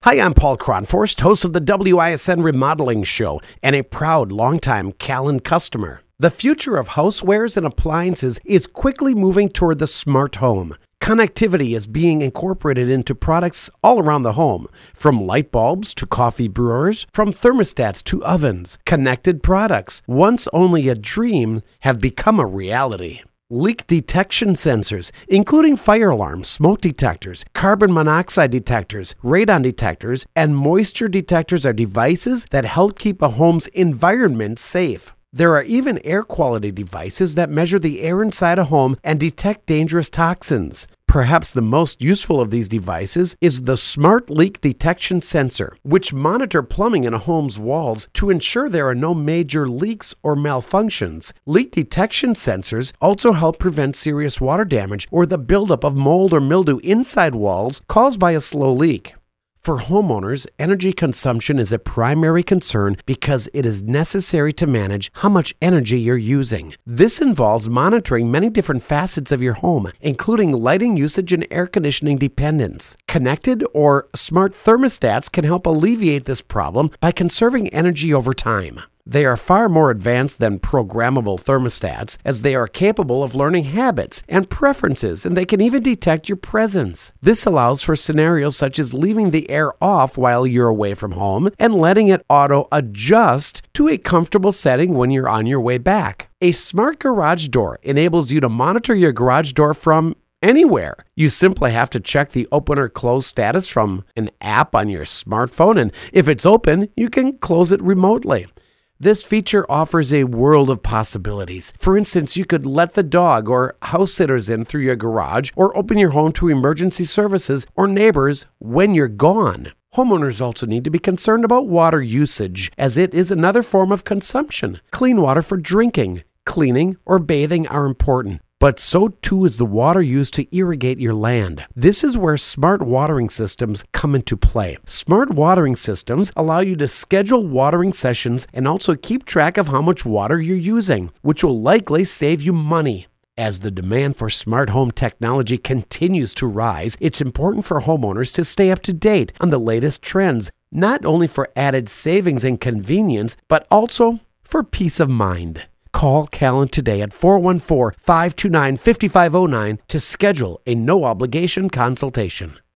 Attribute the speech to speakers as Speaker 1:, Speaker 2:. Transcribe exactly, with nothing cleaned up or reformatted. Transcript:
Speaker 1: Hi, I'm Paul Cronforst, host of the W I S N Remodeling Show and a proud longtime Callen customer. The future of housewares and appliances is quickly moving toward the smart home. Connectivity is being incorporated into products all around the home, from light bulbs to coffee brewers, from thermostats to ovens. Connected products, once only a dream, have become a reality. Leak detection sensors, including fire alarms, smoke detectors, carbon monoxide detectors, radon detectors, and moisture detectors are devices that help keep a home's environment safe. There are even air quality devices that measure the air inside a home and detect dangerous toxins. Perhaps the most useful of these devices is the Smart Leak Detection Sensor, which monitor plumbing in a home's walls to ensure there are no major leaks or malfunctions. Leak detection sensors also help prevent serious water damage or the buildup of mold or mildew inside walls caused by a slow leak. For homeowners, energy consumption is a primary concern because it is necessary to manage how much energy you're using. This involves monitoring many different facets of your home, including lighting usage and air conditioning dependence. Connected or smart thermostats can help alleviate this problem by conserving energy over time. They are far more advanced than programmable thermostats, as they are capable of learning habits and preferences, and they can even detect your presence. This allows for scenarios such as leaving the air off while you're away from home and letting it auto-adjust to a comfortable setting when you're on your way back. A smart garage door enables you to monitor your garage door from anywhere. You simply have to check the open or close status from an app on your smartphone, and if it's open, you can close it remotely. This feature offers a world of possibilities. For instance, you could let the dog or house sitters in through your garage or open your home to emergency services or neighbors when you're gone. Homeowners also need to be concerned about water usage, as it is another form of consumption. Clean water for drinking, cleaning, or bathing are important. But so too is the water used to irrigate your land. This is where smart watering systems come into play. Smart watering systems allow you to schedule watering sessions and also keep track of how much water you're using, which will likely save you money. As the demand for smart home technology continues to rise, it's important for homeowners to stay up to date on the latest trends, not only for added savings and convenience, but also for peace of mind. Call Callen today at four one four, five two nine, five five zero nine to schedule a no-obligation consultation.